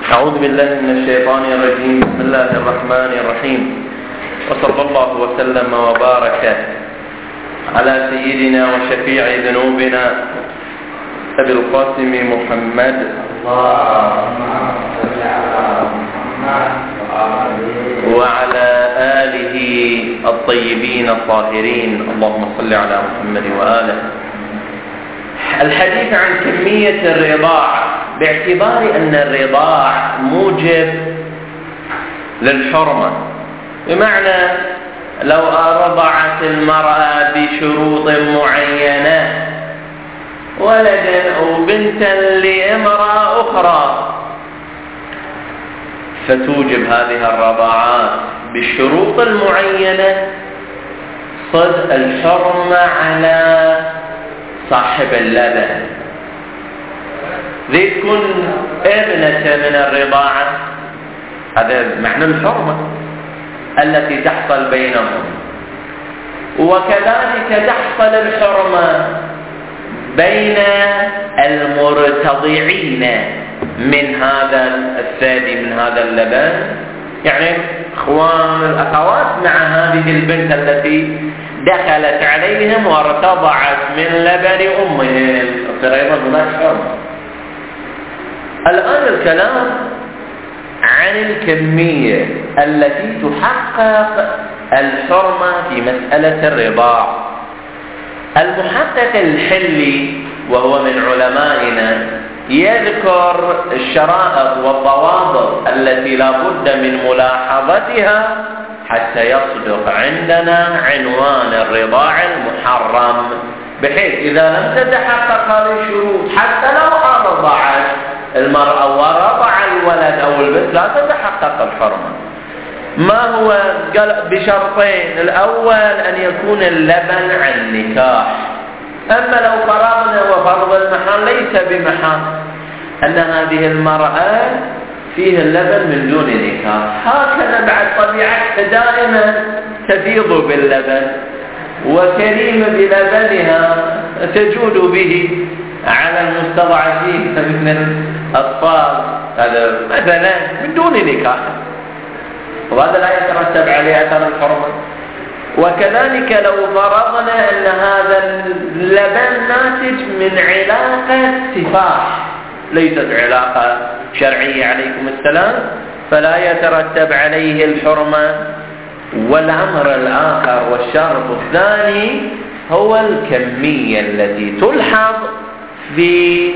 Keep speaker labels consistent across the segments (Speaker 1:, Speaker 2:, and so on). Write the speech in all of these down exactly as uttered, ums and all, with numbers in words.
Speaker 1: أعوذ بالله من الشيطان الرجيم. بسم الله الرحمن الرحيم، وصلى الله وسلم وبارك على سيدنا وشفيع ذنوبنا أبي القاسم محمد وعلى آله الطيبين الطاهرين. اللهم صل على محمد وآله. الحديث عن كمية الرضاع باعتبار أن الرضاع موجب للحرمة، بمعنى لو رضعت المرأة بشروط معينة ولدا أو بنتا لامرأة أخرى فتوجب هذه الرضاعات بالشروط المعينة صد الحرمة على صاحب اللبن. ذي تكون ابنة من الرضاعة، هذا معنى الحرمة التي تحصل بينهم، وكذلك تحصل الحرمة بين المرتضعين من هذا الثدي من هذا اللبن، يعني اخوان الاخوات مع هذه البنت التي دخلت عليهم وارتضعت من لبن امهم، ايضا هناك حرمة. الآن الكلام عن الكمية التي تحقق الحرمة في مسألة الرضاع. المحقق الحلي وهو من علمائنا يذكر الشرائط والضوابط التي لا بد من ملاحظتها حتى يصدق عندنا عنوان الرضاع المحرم، بحيث إذا لم تتحقق هذه الشروط حتى لو رضعت المرأة ورضع الولد أو البنت لا تتحقق الحرمة. ما هو؟ قال بشرطين: الأول أن يكون اللبن عن نكاح، أما لو فرضنا وفرض المحال ليس بمحال أن هذه المرأة فيه اللبن من دون نكاح، هكذا بعد طبيعتها دائما تفيض باللبن وكريمة بلبنها تجود به على المستضعفين من الأطفال، هذا مثلا من دون نكاح، وهذا لا يترتب عليه أثر الحرمة. وكذلك لو فرضنا أن هذا اللبن ناتج من علاقة سفاح ليست علاقة شرعية عليكم السلام، فلا يترتب عليه الحرمة. والأمر الآخر والشرط الثاني هو الكمية التي تلحظ في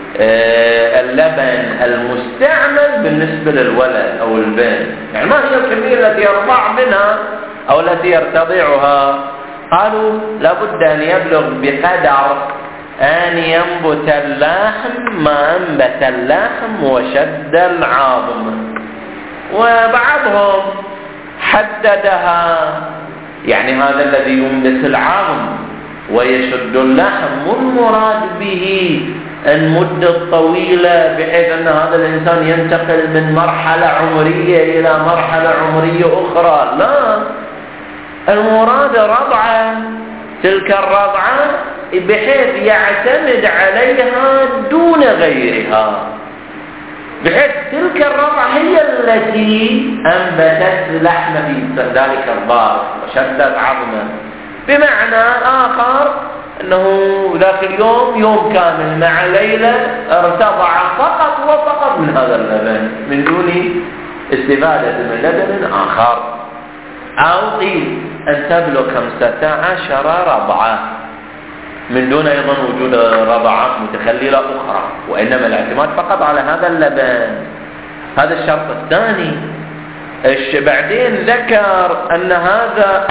Speaker 1: اللبن المستعمل بالنسبة للولد أو البنت، يعني ما هي الكمية التي يرضع منها أو التي يرتضعها. قالوا لابد أن يبلغ بقدر أن ينبت اللحم ما أنبت اللحم وشد العظم، وبعضهم حددها، يعني هذا الذي ينبت العظم ويشد اللحم والمراد به المدة الطويلة، بحيث أن هذا الإنسان ينتقل من مرحلة عمرية إلى مرحلة عمرية أخرى. لا، المراد رضعة، تلك الرضعة بحيث يعتمد عليها دون غيرها، بحيث تلك الرضعة هي التي أنبتت لحم في ذلك الضارب وشدت عظمه. بمعنى آخر أنه ذاك اليوم يوم كامل مع ليلة ارتضع فقط وفقط من هذا اللبن من دون استفادة من لبن آخر. أو قيل أن تبلغ خمسة عشر رضعة من دون أيضا وجود رضعات متخللة أخرى، وإنما الاعتماد فقط على هذا اللبن. هذا الشرط الثاني. بعدين ذكر أن هذا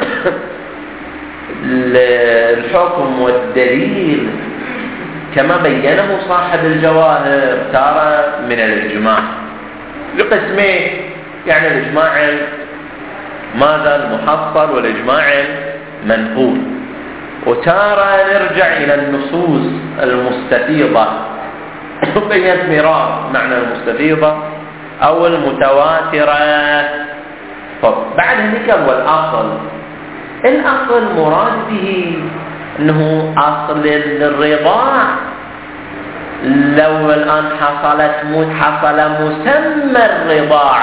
Speaker 1: الحكم والدليل كما بينه صاحب الجواهر تارة من الإجماع لقسمين، يعني الإجماع ماذا المحصل والإجماع المنقول، وتارة نرجع إلى النصوص المستفيضة بينت مرار معنى المستفيضة أو المتواترة. طب بعد ذلك هو الأصل. الأصل مراد به أنه أصل الرضاع لو الآن حصلت حصل مسمى الرضاع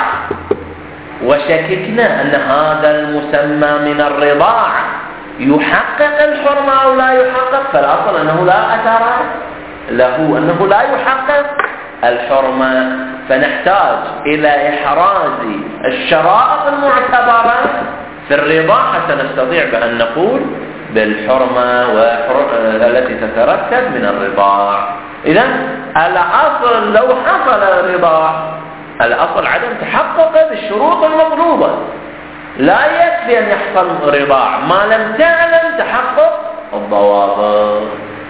Speaker 1: وشككنا أن هذا المسمى من الرضاع يحقق الحرمة أو لا يحقق، فالأصل أنه لا أثر له، أنه لا يحقق الحرمة، فنحتاج إلى إحراز الشرائط المعتبرة في الرضاع حتى نستطيع بأن نقول بالحرمة التي تترتب من الرضاع. إذن الأصل لو حصل الرضاع، الأصل عدم تحقق بالشروط المطلوبة، لا يكفي أن يحصل رضاع ما لم تعلم تحقق الضوابط.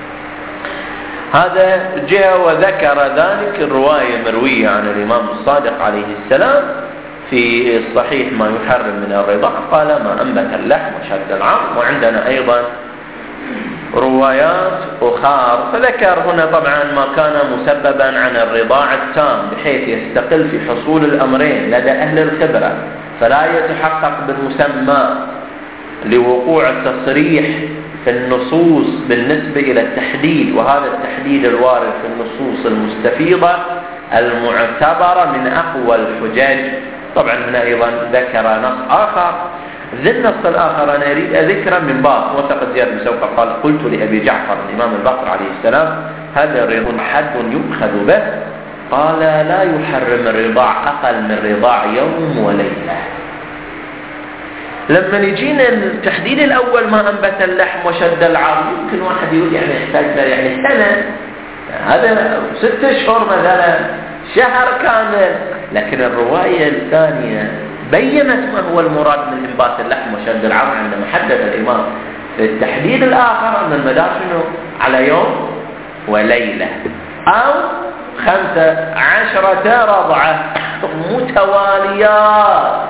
Speaker 1: هذا جاء وذكر ذلك الرواية مروية عن الإمام الصادق عليه السلام في الصحيح ما يحرم من الرضاع، قال ما أنبت اللحم وشد العظم. وعندنا أيضا روايات أخرى، فذكر هنا طبعا ما كان مسببا عن الرضاع التام بحيث يستقل في حصول الأمرين لدى أهل الخبرة، فلا يتحقق بالمسمى لوقوع التصريح في النصوص بالنسبة إلى التحديد، وهذا التحديد الوارد في النصوص المستفيضة المعتبرة من أقوى الحجج. طبعا هنا أيضا ذكر نص آخر، ذي النص الآخر أنا أريد أذكره من باب وثق زياد بن سوقة قال قلت لأبي جعفر الإمام الباقر عليه السلام هل الرضاع حد يؤخذ به؟ قال لا يحرم الرضاع أقل من رضاع يوم وليلة. لما يجينا التحديد الأول ما أنبت اللحم وشد العظم، يمكن واحد يقول يعني يحتاج يعني سنة، هذا ست أشهر مثلا، شهر كامل. لكن الرواية الثانية بيّنت ما هو المراد من إنبات اللحم وشد العظم عندما حدد الإمام في التحديد الآخر أن المدار شنو؟ على يوم وليلة أو خمسة عشرة رضعة متواليات،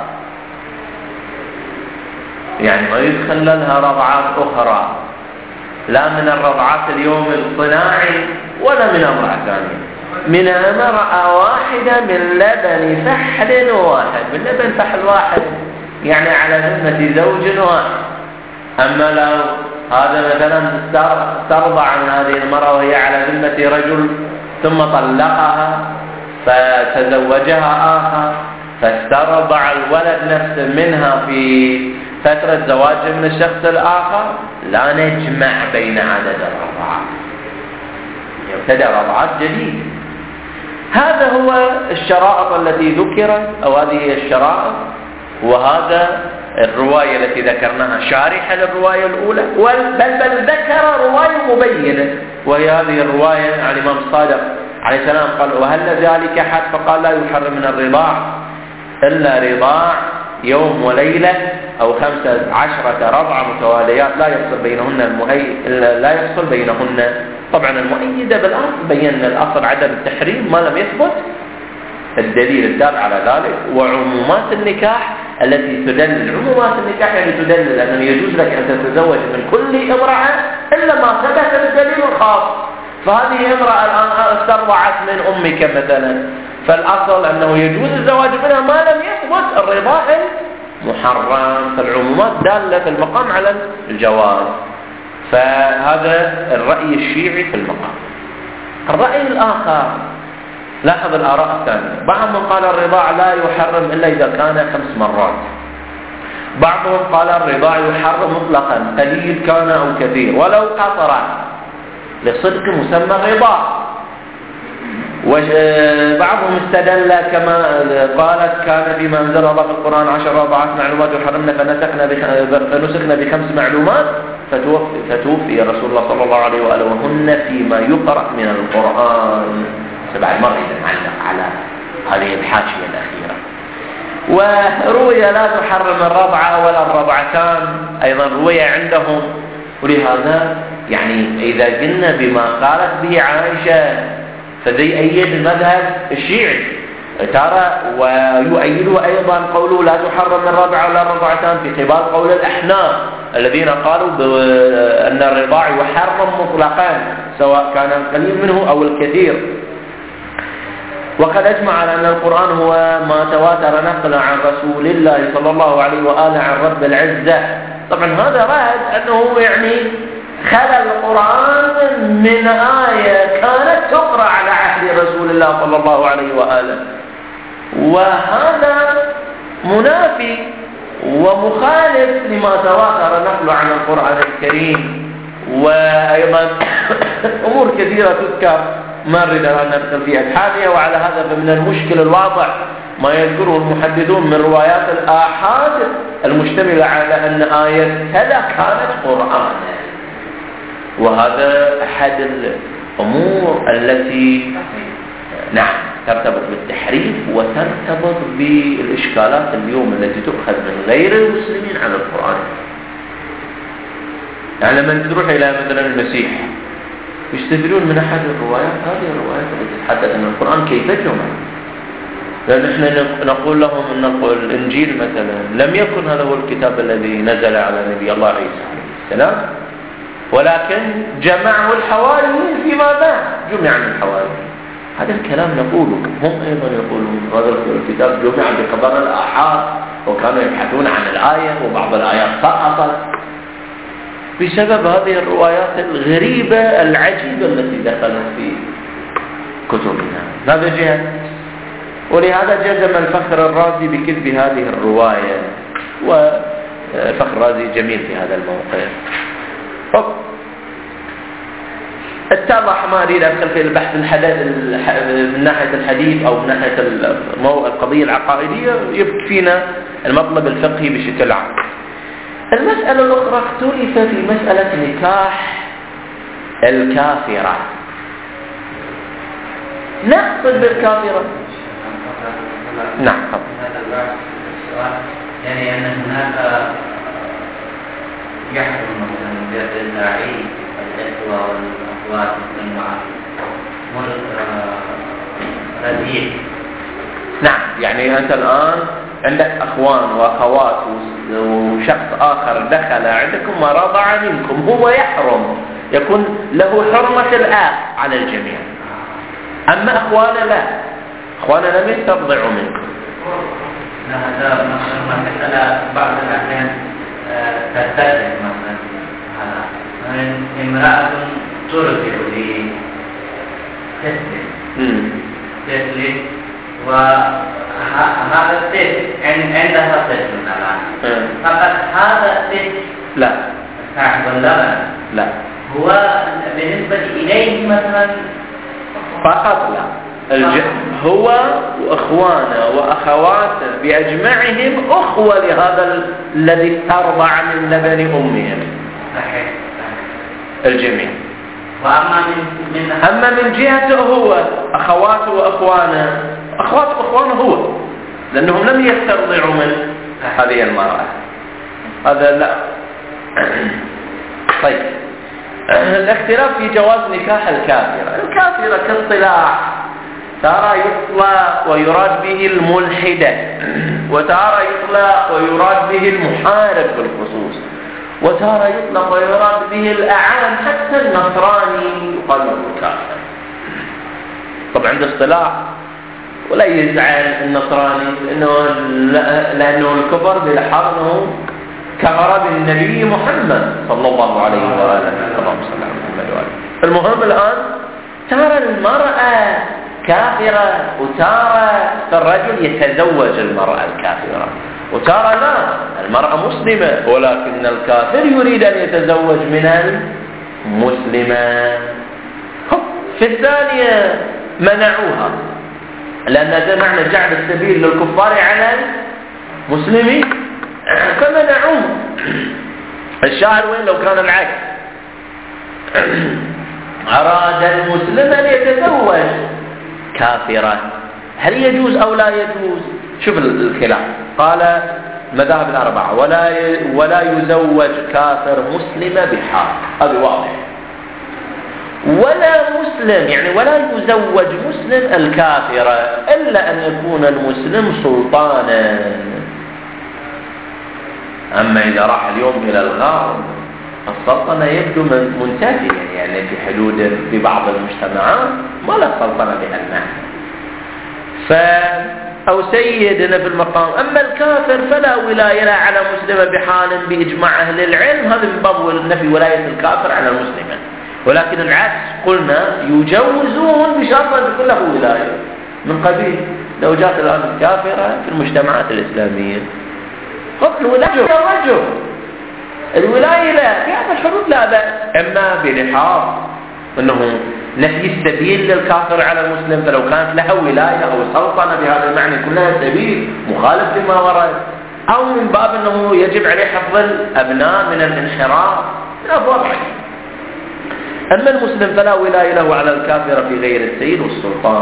Speaker 1: يعني ما يدخل لها رضعات أخرى لا من الرضعات اليوم الصناعي ولا من امرأة ثانية، من امرأة واحدة من لبن فحل واحد، من لبن فحل واحد يعني على ذمة زوج واحد. أما لو هذا مثلا استرضع عن هذه المرأة وهي على ذمة رجل ثم طلقها فتزوجها آخر فاسترضع الولد نفسه منها في فترة زواجه من الشخص الآخر، لا نجمع بين عدد الرضعات، يبتدأ رضعات جديدة. هذا هو الشرائط التي ذكرت، أو هذه هي الشرائط، وهذا الرواية التي ذكرناها شارحة للرواية الأولى، بل بل ذكر رواية مبينة، وهي هذه الرواية عن الإمام الصادق عليه السلام قال وهل ذلك حد؟ فقال لا يحرم من الرضاع إلا رضاع يوم وليلة أو خمسة عشرة رضعة متواليات لا يفصل بينهن المؤيد لا يفصل بينهن. طبعا المؤيدة بالأصل بينا الأصل عدم التحريم ما لم يثبت الدليل الدال على ذلك، وعمومات النكاح التي تدلل، عمومات النكاح يعني تدلل أنه يجوز لك أن تتزوج من كل امرأة إلا ما ثبت الدليل الخاص. فهذه امرأة الآن استرضعت من أمك مثلا، فالأصل أنه يجوز الزواج منها ما لم يثبت الرضاع محرم، فالعمومات دالة في المقام على الجواز. فهذا الرأي الشيعي في المقام. الرأي الآخر، لاحظ الآراء الثانية، بعضهم قال الرضاع لا يحرم إلا إذا كان خمس مرات، بعضهم قال الرضاع يحرم مطلقا قليل كان أو كثير ولو قطرا لصدق مسمى الرضاع. وبعضهم استدل كما قالت كان فيما أنزل الله في القرآن عشر رضعات معلومات يحرمنا فنسخنا بخمس معلومات فتوفي, فتوفي رسول الله صلى الله عليه وآله وهن فيما يقرأ من القرآن. سبع المرء يتعلق على هذه الحاشية الأخيرة. وروي لا تحرم الرضعة ولا الرضعتان أيضا روي عندهم، ولهذا يعني إذا قلنا بما قالت به عائشة فذي أيد المذهب الشيعي ترى، ويؤيده أيضا قوله لا تحرم الرضعة ولا الرضعتان في قبال قول الأحناف الذين قالوا بأن الرضاع يحرم مطلقا سواء كان القليل منه أو الكثير. وقد أجمع على أن القرآن هو ما تواتر نقل عن رسول الله صلى الله عليه وآله عن رب العزة. طبعا هذا رد أنه يعني خلى القرآن من آية كانت تقرأ على عهد رسول الله صلى الله عليه وآله، وهذا منافي ومخالف لما تواتر نقله عن القرآن الكريم. وأيضا أمور كثيرة تذكر ما نريد أن ندخل في أبحاثها، وعلى هذا فمن المشكل الواضح ما يذكره المحدثون من روايات الآحاد المشتملة على أن آية كذا كانت قرآنا، وهذا أحد الأمور التي نعم ترتبط بالتحريف وترتبط بالإشكالات اليوم التي تؤخذ من غير المسلمين على القرآن. يعني لما تروح إلى مثلا المسيح يستفيدون من أحد الروايات، هذه الروايات التي تتحدث عن القرآن كيف جمع، لأن احنا نقول لهم أن الإنجيل مثلا لم يكن هذا هو الكتاب الذي نزل على نبي الله عيسى عليه السلام، ولكن جمعه الحواريين فيما بعد، جمع من الحواريين. هذا الكلام نقوله، هم أيضا يقولون هذا الكتاب جمع بخبر الآحاد، وكانوا يبحثون عن الآية وبعض الآيات سقطت بسبب هذه الروايات الغريبة العجيبة التي دخلت في كتبنا. هذا جهة. ولهذا جزم الفخر الرازي بكذب هذه الرواية، والفخر الرازي جميل في هذا الموقف. اتضح، ما أريد أدخل في البحث من ناحية الحديث أو من ناحية القضية العقائدية، يكفينا المطلب الفقهي بشكل عام. المسألة الأخرى اختلف في مسألة نكاح الكافرة. نقصد بالكافرة نعم
Speaker 2: يعني أن هناك يحكم مثلا بالداعي الإخوة والأخوات مثل رزيق.
Speaker 1: نعم، يعني أنت الآن عندك أخوان وأخوات وشخص آخر دخل عندكم ورضع منكم، هو يحرم، يكون له حرمة الآب على الجميع. أما أخوانا لا، أخوانا لم يسترضعوا منكم.
Speaker 2: هذا مسألة بعض الأحيان تتفق مثلا على امرأة ترضع لتسلم تسلم وهذا الطفل عندها طفل الآن، فقط هذا الطفل
Speaker 1: لا
Speaker 2: صاحب اللبن
Speaker 1: لا
Speaker 2: هو بالنسبة إليه مثلا
Speaker 1: فقط لا، الج... هو وأخوانه وأخواته بأجمعهم أخوة لهذا الذي ترضع من لبن أمهم.
Speaker 2: صحيح
Speaker 1: الجميع.
Speaker 2: وأما من, من
Speaker 1: أما من جهته هو أخواته وأخوانه، أخواته وأخوانه هو، لأنهم لم يسترضعوا من هذه المرأة. هذا لا. طيب، الاختلاف في جواز نكاح الكافرة. الكافرة كاصطلاح تارى يطلق ويراد به الملحدة، وتارى يطلق ويراد به المحارب بالخصوص، وتارى يطلق ويراد به الأعان، حتى النصراني يقال له كافر. طبعا عند اصطلاح، ولا يزعل النصراني لأنه, لأنه الكفر بلحظه كفر بالنبي محمد صلى الله عليه وآله. اللهم صل على محمد وآله. المهم الآن ترى المرأة كافرة، وترى الرجل يتزوج المرأة الكافرة، وترى لا، المرأة مسلمة ولكن الكافر يريد أن يتزوج من المسلمة. في الثانية منعوها، لأن هذا معنى جعل السبيل للكفار على المسلمين، فمنعوه. الشاعر وين لو كان العكس، أراد المسلم أن يتزوج كافرا، هل يجوز أو لا يجوز؟ شوف الخلاف. قال المذاهب الأربعة ولا ولا يزوج كافر مسلم بحال، هذا واضح. ولا مسلم يعني ولا يزوج مسلم الكافرة إلا أن يكون المسلم سلطانا. أما إذا راح اليوم إلى الغار السلطنة يبدو منتهية، يعني في حدود في بعض المجتمعات ما لا سلطنة بها المعنى. أو سيد هنا في المقام. أما الكافر فلا ولاية لا على مسلمة بحال بإجماع أهل العلم، هذا من باب نفي ولاية الكافر على المسلمة. ولكن العكس قلنا يجوزون بشرط أن تكون له ولاية، من قبيل لو جاءت الآن الكافرة في المجتمعات الإسلامية حكم الولاية الرجل، الولاية لا في هذا الحدود لا بأس، إما بلحاظ أنه نفي السبيل للكافر على المسلم، فلو كانت له ولاية أو سلطنة بهذا المعنى كلها سبيل مخالف لما ورد، أو من باب أنه يجب عليه حفظ الأبناء من الانحراف من أبواب عديدة. أما المسلم فلا ولاية له على الكافر في غير السيد والسلطان.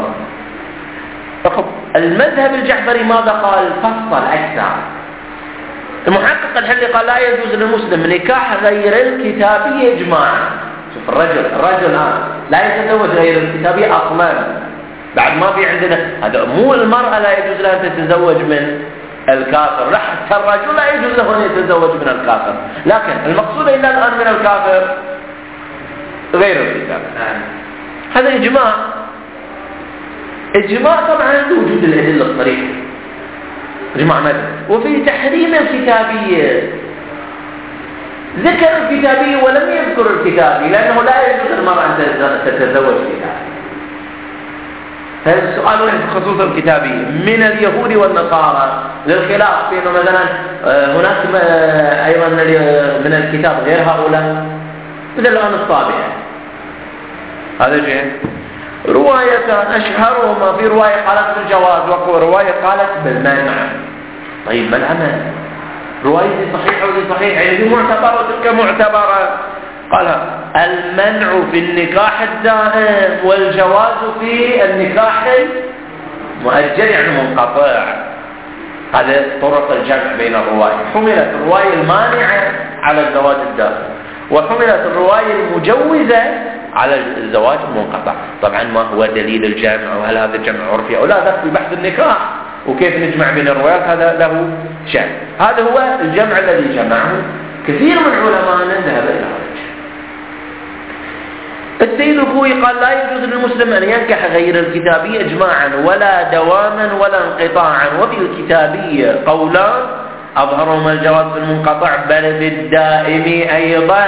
Speaker 1: المذهب الجعفري ماذا قال؟ فصل أكثر. المحقق الحلي قال لا يجوز للمسلم نكاح غير الكتابي إجماعا. شوف الرجل الرجل الآن لا يتزوج غير الكتابي أصلا، بعد ما في عندنا هذا، مو المرأة لا يجوز لها أن تتزوج من الكافر، لا حتى الرجل لا يجوز له أن يتزوج من الكافر، لكن المقصود إلا الآن من الكافر غير الكتاب. هذا إجماع. إجماع طبعا وجود الأدلة الصريحة، إجماع مذهب. وفي تحريم الكتابية ذكر الكتابية ولم يذكر الكتابي، لأنه لا يجوز المرأة أن تتزوج كتابي. هذا السؤال في خصوص الكتابية من اليهود والنصارى للخلاف في أنه مثلا هناك أيضا من الكتاب غير هؤلاء، مثل الآن الطابعة. هذا شيء. روايتان أشهرهما، في رواية قالت بالجواز ورواية قالت بالمنع. طيب ما العمل؟ رواية صحيحة وذي صحيحة، يعني دي معتبرة وتلك معتبرة. قال المنع في النكاح الدائم والجواز في النكاح المؤجل يعني منقطع. هذا طرق الجمع بين الرواية. حملت الرواية المانعة على الزواج الدائم، وحملت الرواية المجوزة على الزواج المنقطع. طبعا ما هو دليل الجمع، وهل هذا الجمع عرفي أو لا، ذاك في بحث النكاح وكيف نجمع بين الروايات هذا له شأن. هذا هو الجمع الذي جمعه كثير من علماءنا ذهب إلى هذا. السيد الخوي قال لا يجوز للمسلم أن ينكح غير الكتابية إجماعا ولا دواما ولا انقطاعا، وفي الكتابية قولان أظهرهما الجواز في المنقطع بل في الدائم أيضا.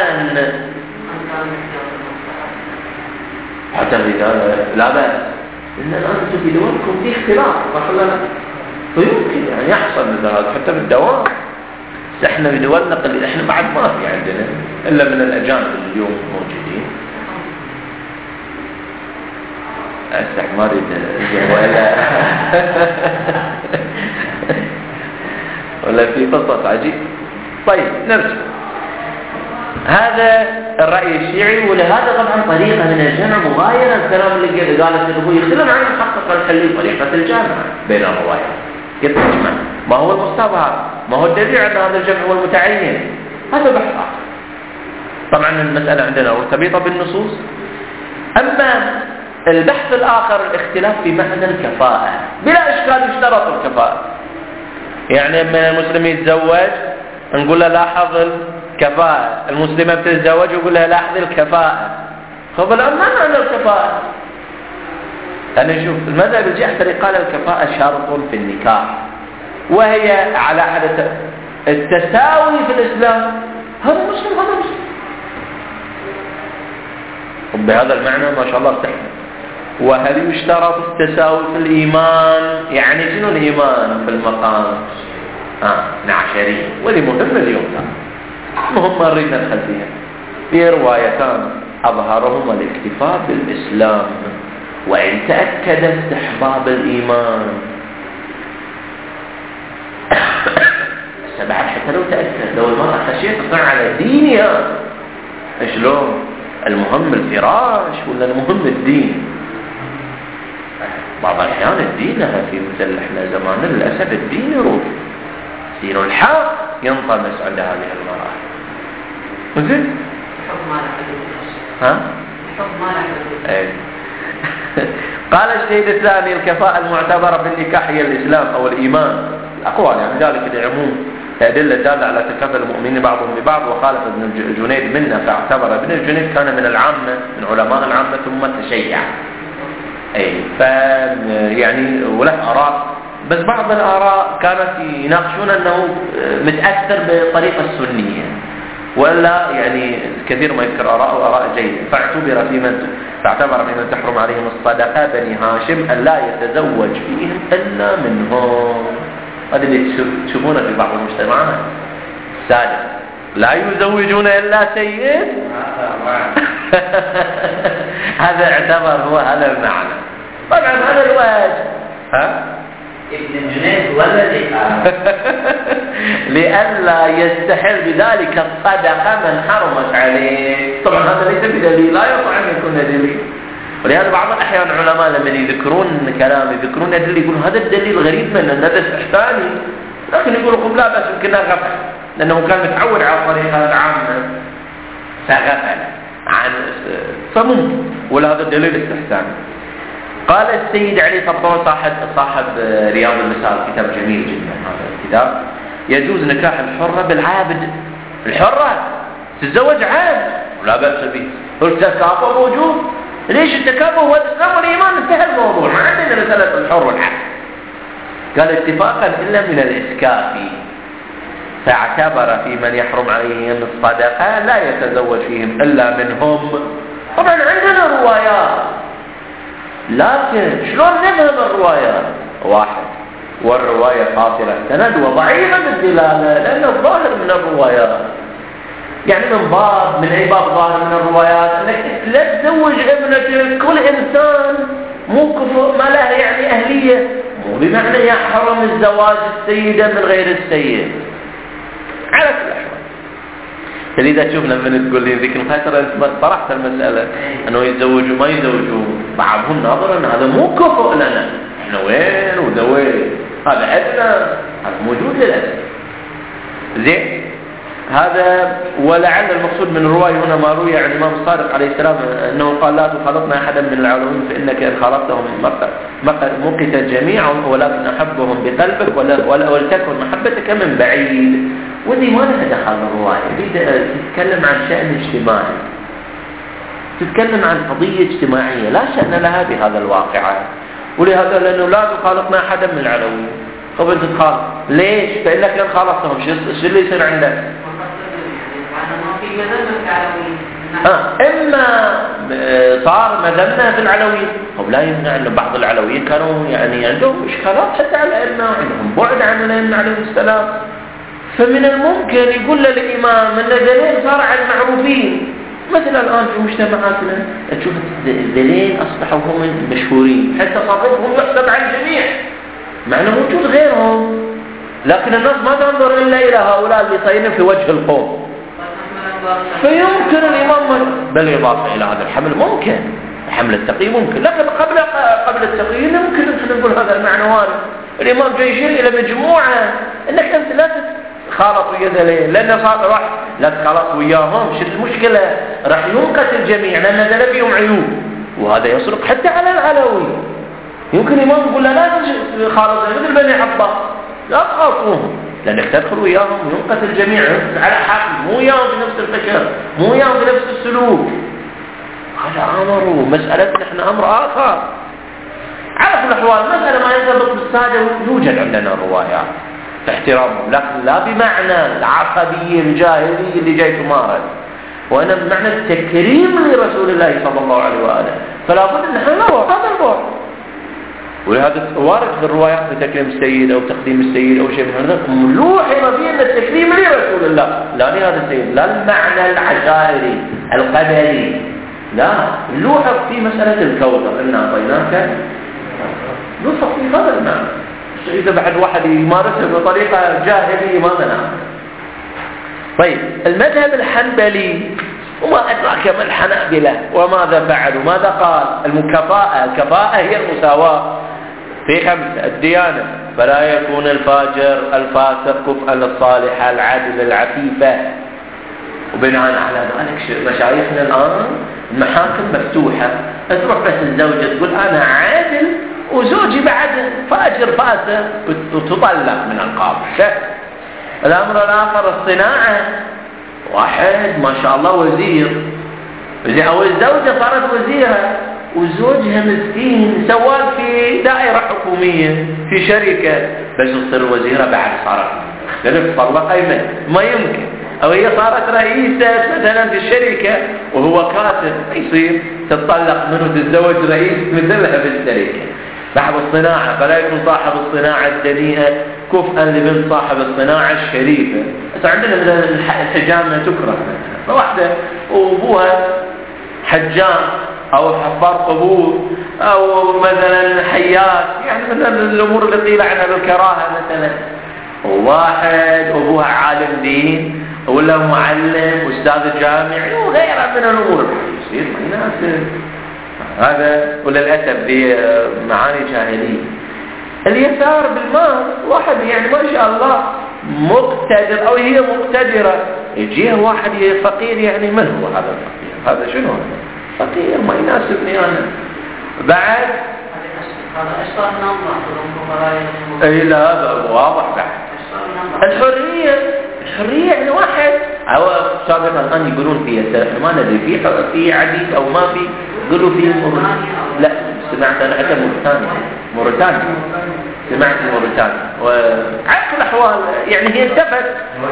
Speaker 1: حتى في لا بأس، إن الآن في دولكم في اختلاف صح ولا لا؟ فيمكن يعني يحصل هذا حتى بالدوام. احنا بدولنا قليل، احنا بعد ما في عندنا إلا من الأجانب اللي اليوم موجودين. استحمار ولا ولا في قصص عجيب. طيب نرجع. هذا الرأي الشيعي، ولهذا طبعا طريقة من الجمع مغايرة الكلام اللي قاله السيد يختلف عن المحقق الحلي طريقة الجمع بين الروايات. يتجمع ما هو المستظهر، ما هو الدليل على هذا الجمع هو المتعين، هذا بحث آخر. طبعا المسألة عندنا مرتبطة بالنصوص. أما البحث الآخر الاختلاف في معنى الكفاءة، بلا إشكال يشترط الكفاءة. يعني لما المسلم يتزوج نقول له لاحظ الكفاءة، المسلمة بتتزوج ويقول لها لاحظ الكفاءة. طب الآن ما معنى الكفاءة؟ أنا شوف المذهب الجعفري قال الكفاءة شرط في النكاح، وهي على حد التساوي في الإسلام. هذا مسلم هذا مسلم، وبهذا المعنى ما شاء الله استحمل. وهل يشترط التساوي في الإيمان؟ يعني شنو الإيمان في المقام؟ آه نعشري، ولي مهم اليوم ده مهم نريد ندخل فيها. في روايتان أظهرهما الاكتفاء بالإسلام، وإن تأكد استحباب الإيمان. بعد حتى لو تأكد، لو المرأة خشيت تصنع على دينها شلون؟ المهم الفراش ولا المهم الدين؟ بعض الأحيان الدين لها في مثل احنا زماننا للأسف الدين يروح، دين الحق ينطمس عند هذه المرأة. زين؟ ها؟ ايه. قال الشيء الثاني الكفاءة المعتبرة بالنكاح هي الإسلام أو الإيمان. الأقوال يعني ذلك العموم أدلة دالة على تكافل المؤمنين بعضهم ببعض. وخالف ابن الجنيد منا فاعتبر. ابن الجنيد كان من العامة، من علماء العامة ثم تشيع. أي ف يعني وله آراء بس بعض الآراء كانت يناقشون أنه متأثر بالطريقة السنية، ولا يعني كثير ما يذكر آراء وآراء جيدة. فاعتبر في من فاعتبر في من تحرم عليهم الصدقة بني هاشم أن لا يتزوج فيهم إلا منهم. هذا اللي تشوفونه في بعض المجتمعات السادة، لا يزوجون إلا سيد. هذا اعتبر هو هذا المعنى. طبعا هذا الوجه ها
Speaker 2: ابن الجنيد ولا ذي
Speaker 1: لئلا يستحل بذلك الصدقة من حرمت عليه. طبعا هذا ليس بدليل، لا يصح أن يكون دليل. ولهذا بعض الأحيان العلماء لما يذكرون كلام يذكرون دليل يقولون هذا الدليل غريب من أن هذا استحساني، لكن يقولوا لا بس يمكننا غفل لأنه كان متعود على الطريقة العامة فغفل عن فممكن، ولا هذا الدليل استحساني. قال السيد علي طبطون صاحب صاحب رياض المسائل، كتاب جميل جدا هذا الكتاب، يجوز نكاح الحرة بالعابد. الحرة تتزوج عابد ولا بأس به. التكافؤ موجود. ليش التكافؤ؟ هو الإسلام والإيمان، انتهى الموضوع، ما عندنا مسألة الحر والعبد. قال اتفاقا إلا من الإسكاف، فاعتبر في من يحرم عليهم الصدقة لا يتزوج فيهم إلا منهم. طبعا عندنا روايات، لكن شلون نفهم الروايات؟ واحد، والرواية قاصرة السند وضعيفة الدلالة، لأن الظاهر من الروايات يعني من باب من أي باب ظاهر من الروايات أنك لا تزوج ابنتك. كل إنسان مو كفء ما له يعني أهلية، مو بمعنى يحرم الزواج السيدة من غير السيد على كل الأحوال. فلذا تشوف لما تقول لي ذيك الفترة طرحت المسألة أنه يتزوجوا ما يتزوجوا، بعضهم ناظر أن هذا مو كفء لنا، إحنا وين وذوين، هذا عندنا، هذا موجود للأسف. زين هذا. ولعل المقصود من الرواية هنا ما روي عن الإمام الصادق عليه السلام أنه قال لا تخالطنا أحدا من العالمين فإنك إن خالطتهم مقتا جميعا ولكن أحبهم بقلبك ولتكن محبتك من بعيد. ودي ما لها دخل الرواية، تتكلم عن شأن اجتماعي، تتكلم عن قضية اجتماعية لا شأن لها بهذا الواقع. ولهذا لأنه لا تخالطنا أحدا من العالمين. طب أنت تخالط ليش؟ فإنك إن خالطتهم شو اللي يصير عندك؟ آه. إما صار مذمة في العلويين، أو لا يمنع أن بعض العلويين كانوا يعني عندهم إشكالات حتى على الأئمة وعندهم بعد عن الأئمة عليهم السلام. فمن الممكن يقول للإمام أن الدليل صار على المعروفين. مثلا الآن في مجتمعاتنا تشوف الدليل أصبحوا هم مشهورين حتى تصرفهم يحسب على الجميع مع أنه موجود غيرهم، لكن الناس ما تنظر إلا إلى هؤلاء اللي صايرين في وجه القوم. فيمكن الإمام بالإضافة إلى هذا الحمل ممكن حمل التقي ممكن، لكن قبل قبل التقي ممكن نقول هذا المعنى وارد. الإمام جاي يشير إلى مجموعة أنك أنت لا تخالط ويا ذلك، لأن صار راح لا تخالط وياهم. شو المشكلة؟ راح ينقص الجميع لأن ذل فيهم عيوب، وهذا يصرق حتى على العلوي. يمكن الإمام يقول لا تخالط مثل بني عباس لا تخالطوهم لأنك تدخل وياهم ينقص الجميع على حق، مو وياهم بنفس الفكر، مو وياهم بنفس السلوك. هذا أمر مسألة نحن أمر آخر. على كل الأحوال مسألة ما ينضبط بالسادة يوجد عندنا روايات احترامهم، لكن لا بمعنى العصبية الجاهلية اللي جاي تمارس، وأنا بمعنى التكريم لرسول الله صلى الله عليه وآله. فلا بد أن نحن نروح هذا البعد. ولهذا وارد في الروايات بتكريم السيد أو تقديم السيد أو شيء من هذا ملوحظ فيه أن التكريم لرسول الله لا لهذا السيد، لا المعنى العشائري القدري، لا نلوحظ في مسألة الكوثر إن أعطيناك نلوحظ في هذا المعنى. إذا بعد واحد يمارسه بطريقة جاهلية ما منع. طيب المذهب الحنبلي وما أدراك ما الحنابلة وماذا فعلوا؟ ماذا قال؟ المكافأة، الكفاءة هي المساواة في خمسة: الديانة، فلا يكون الفاجر الفاسق كفءا للصالح العادل العفيفة. وبناء على ذلك مشايخنا الآن المحاكم مفتوحة، تروح بس الزوجة تقول أنا عادل وزوجي بعد فاجر فاسق وتطلق من القاضي. الأمر الآخر الصناعة، واحد ما شاء الله وزير أو الزوجة صارت وزيرة وزوجها مسكين سواق في دائرة حكومية في شركة، بس تصير وزيرة بعد صارت اختلف طلق أيمن ما يمكن، أو هي صارت رئيسة مثلا في الشركة وهو كاتب، يصير تطلق منه تتزوج رئيس مثلها بالشركة. صاحب الصناعة فلا يكون صاحب الصناعة الدنيئة كفءا لبنت صاحب الصناعة الشريفة. بس عندنا مثلا الحجامة تكره، فواحدة وأبوها حجام أو حفار قبور أو مثلا حيات، يعني مثلا الأمور اللي قيل عنها بالكراهة مثلا، وواحد أبوها عالم دين ولا معلم أستاذ جامعي وغيرها من الأمور، يصير ما يناسب هذا. وللأسف بمعاني جاهلية. اليسار بالمال واحد يعني ما شاء الله مقتدر أو هي مقتدرة، يجيه واحد فقير، يعني من هو هذا الفقير؟ هذا شنو هذا؟ فقير ما يناسبني أنا. بعد
Speaker 2: هذا إشراف نمط.
Speaker 1: أي لا واضح. بعد الحرية، الحرية يعني واحد أو سابقا الآن يقولون في ما ندري في في عديد أو ما في، يقولوا في موريتانيا. لا سمعت أنا حتى موريتانيا موريتانيا سمعت موريتانيا. وعلى كل الأحوال يعني هي انتفت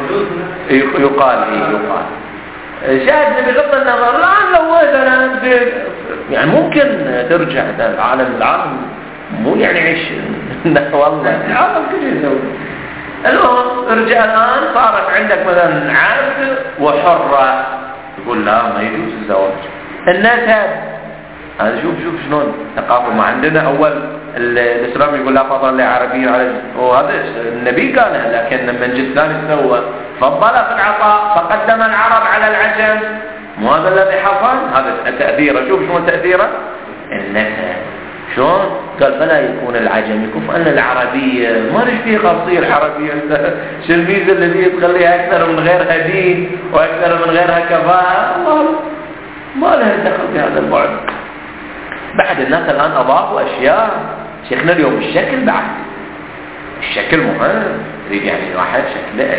Speaker 1: يقال إيه يقال شاهد بغض النظر. الآن لو مثلا يعني ممكن ترجع العالم العالم مو يعني عيش والله العالم كله يسوي. المهم ارجع الآن صارت عندك مثلا عبد وحرة، يقول لا ما يجوز الزواج. النسب هذا شوف شوف شلون ثقافة. ما عندنا أول الإسلام يقول لا فضل لعربي على، وهذا النبي قالها، لكن لما جد ثاني سوى فضل في العطاء فقدم العرب على العجم، مو هذا الذي حصل؟ هذا تأثيره. شوف شلون تأثيره النسب شلون قال فلا يكون العجمي كفءا للعربية. ما ليش فيه خاصية العربية، شو الميزة الذي تخليها أكثر من غيرها دين وأكثر من غيرها كفاءة؟ الله ما لها دخل في هذا البعد. بعد الناس الآن أضافوا أشياء شيخنا اليوم الشكل، بعد الشكل مهم، تريد يعني واحد شكله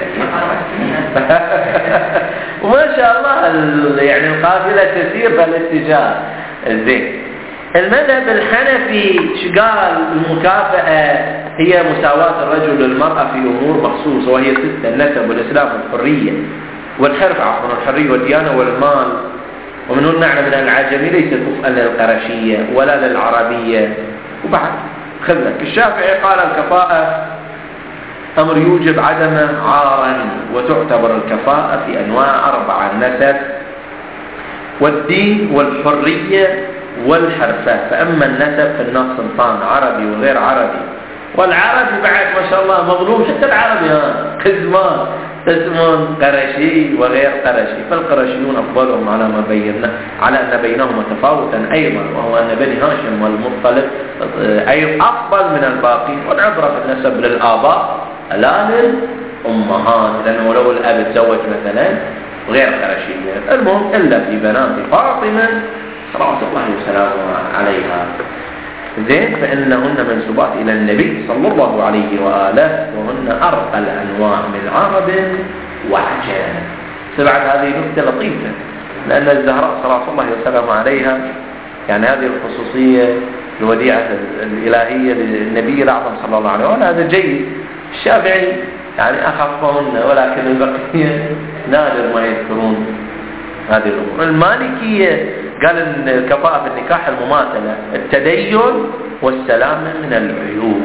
Speaker 1: وما شاء الله يعني القافلة تسير بالاتجاه الزين. المذهب الحنفي قال المكافأة هي مساواة الرجل والمرأة في أمور مخصوصة، وهي ستة: النسب والإسلام والحرية والحرف عفوا الحرية والديانة والمال. ومن هنا نعلم أن العجمي ليس كفءا للقرشية ولا للعربية. وبعد خذلك الشافعي قال الكفاءة أمر يوجب عدم عارا، وتعتبر الكفاءة في أنواع أربعة: النسب والدين والحرية والحرفة. فأما النسب فالناس صنفان: عربي وغير عربي. والعربي بعد ما شاء الله مظلوم، حتى العربي ها قسمان قسم قرشي وغير قرشي، فالقرشيون أفضلهم على ما بينا على أن بينهما تفاوتا أيضا، وهو أن بني هاشم والمطلب أي أفضل من الباقين. والعبرة في النسب للآباء لا للأمهات، لأنه لو الأب تزوج مثلا غير قرشية المهم إلا في بنات فاطمة صلوات الله وسلامه عليها زين، فإنهن منسوبات إلى النبي صلى الله عليه وآله، وهن أرقى الأنواع من عرب وعجم. سبعة هذه نكتة لطيفة، لأن الزهراء صلى الله عليه وسلم عليها يعني هذه الخصوصية الوديعة الإلهية للنبي الأعظم صلى الله عليه وآله، هذا جيد. الشافعي يعني أخفهن، ولكن البقية نادر ما يذكرون هذه الأمور. المالكية قال إن الكفاءة في النكاح المماثلة: التدين والسلامة من العيوب.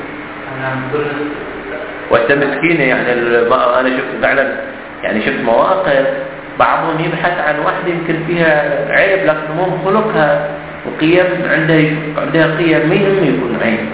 Speaker 1: والتمسكينة يعني أنا شفت فعلا يعني شفت مواقف بعضهم يبحث عن واحدة يمكن فيها عيب لكن مو خلقها وقيم عندها عندها قيم ما يهم يكون عيب.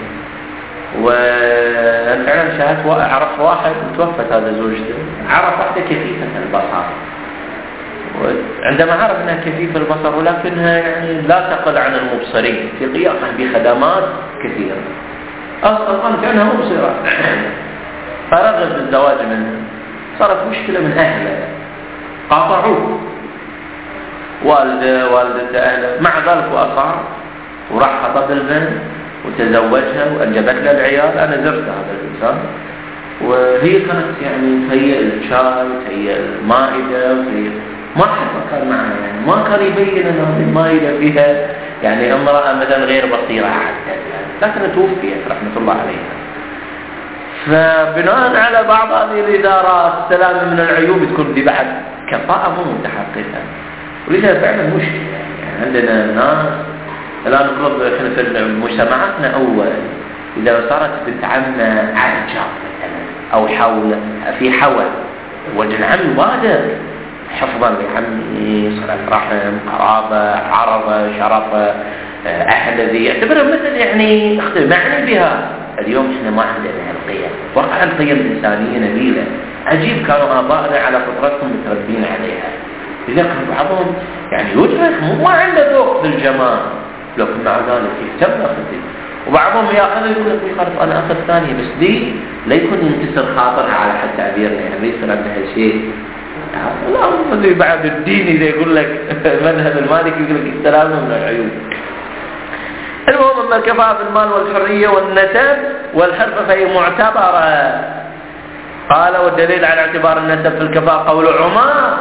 Speaker 1: وفعلا شاهدت أعرف واحد توفت هذا زوجته، عرف واحدة كثيفة البصر، وعندما عرف أنها كثيفة البصر ولكنها يعني لا تقل عن المبصرين في قيامها بخدمات كثيرة، أصلا كأنها مبصرة، فرغب بالزواج منها. صارت مشكلة من أهله، قاطعوه والده والدة أهله، مع ذلك وأصار وراح خطب البنت وتزوجها وأنجبت له العيال. أنا زرت هذا الإنسان وهي كانت يعني تهيئ الشاي تهيئ المائدة وتهيئ ما حد كان معنا، يعني ما كان يبين أن هذه المائدة فيها يعني امرأة مثلا غير بصيرة حتى، لكن توفيت رحمة الله عليها. فبناء على بعض هذه الإدارات السلامة من العيوب تكون دي بعد كفاءة مو متحققة، ولذا فعلا مشكلة. يعني عندنا ناس الآن نقول في مجتمعاتنا أول إذا صارت بنت عمنا عرجة مثلا أو حول في حول وجه العم يبادر حفظا لعمي، صلة رحم، قرابة، عربة، شرفة، أحد ذي يعتبرها مثل يعني أختي معني بها. اليوم إحنا ما عندنا هالقيم، وقع القيم الإنسانية نبيلة عجيب، كانوا آبائنا على فطرتهم متربين عليها. إذا كان بعضهم يعني يدرك مو ما عنده ذوق للجمال، لكن مع ذلك يهتم أخذ، وبعضهم يأخذ يقول لك يخالف أنا أخذ ثانية، بس دي لا يكون ينكسر خاطرها على حد تعبيرنا، يعني ليس عندها هالشيء. لا زي بعد الدين إذا يقول لك المذهب المالكي يقول لك السلامة من العيوب. المهم أما الكفاءة في المال والحرية والنسب والحرفة فهي معتبرة. قال والدليل على اعتبار النسب في الكفاءة قول عمر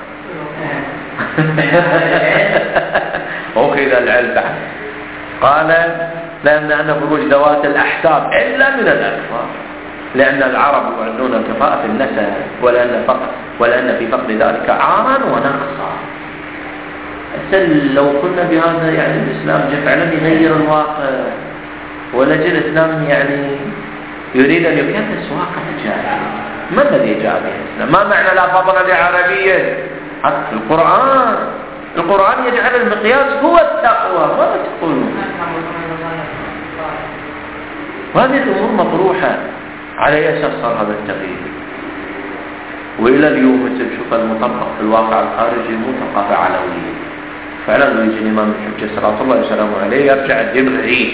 Speaker 1: أخذ العلم. قال لا يمنع أن خروج ذوات الأحساب إلا من الأكفار، لأن العرب يعدون الكفاءة في النسب، ولأن فقط ولأن في فقد ذلك عارا ونقصا. لو قلنا بهذا يعني الإسلام جاء فعلا يغير الواقع، ولجل الإسلام يعني يريد أن يكنس واقع الجاهلية. ما الذي جاء به الإسلام؟ ما معنى لا فضل لعربية؟ حتى القرآن القرآن يجعل المقياس هو التقوى. ماذا تقولون؟ وهذه الأمور مطروحة على أي أساس صار هذا التغيير؟ وإلى اليوم تشوف المطبق في الواقع الخارجي مو ثقافة علوية. فعلا يجي الإمام الحجة صلى الله عليه وسلم عليه يرجع الدين العيد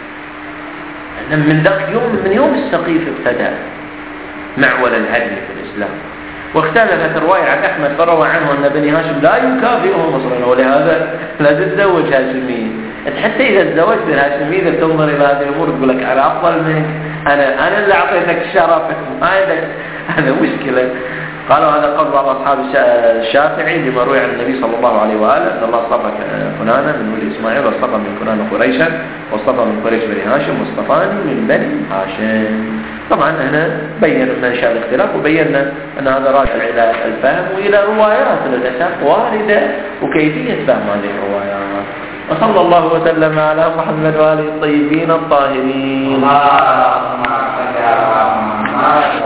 Speaker 1: من ذاك يوم، من يوم السقيف ابتدأ معول العدل في الإسلام. واختلفت رواية عن أحمد فروى عنه أن بني هاشم لا يكافئهم مصرا، ولهذا لا تتزوج هاشمي. حتى إذا تزوجت بالهاشمي إذا تنظر إلى هذه الأمور تقول لك أنا أفضل منك، أنا أنا اللي أعطيتك الشرف ما عندك، هذا مشكلة. قالوا هذا قول بعض أصحاب الشافعي لما روي عن النبي صلى الله عليه وآله أن الله اصطفى كنانة من ولد إسماعيل، واصطفى من كنانة قريشا، واصطفى من قريش بني هاشم، واصطفاني من بني هاشم. طبعا هنا بيّن منشأ الاختلاف، وبيّنا أن هذا راجع إلى الفهم وإلى روايات للأسف واردة وكيفية فهم هذه الروايات. وصلى الله وسلم على محمد وآله الطيبين الطاهرين.